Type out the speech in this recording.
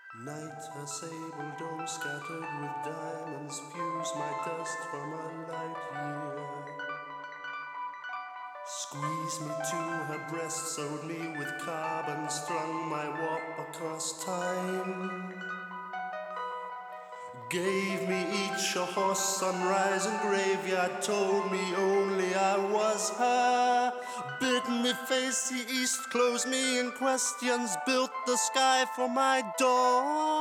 Night, her sable dome scattered with diamonds, fuse my dust from a light year. Squeeze me to her breast, sewed me with carbon, strung my warp across time. Gave me each a horse, sunrise and graveyard, told me only I was her. Bid me face the east, closed me in questions, built the sky for my dawn.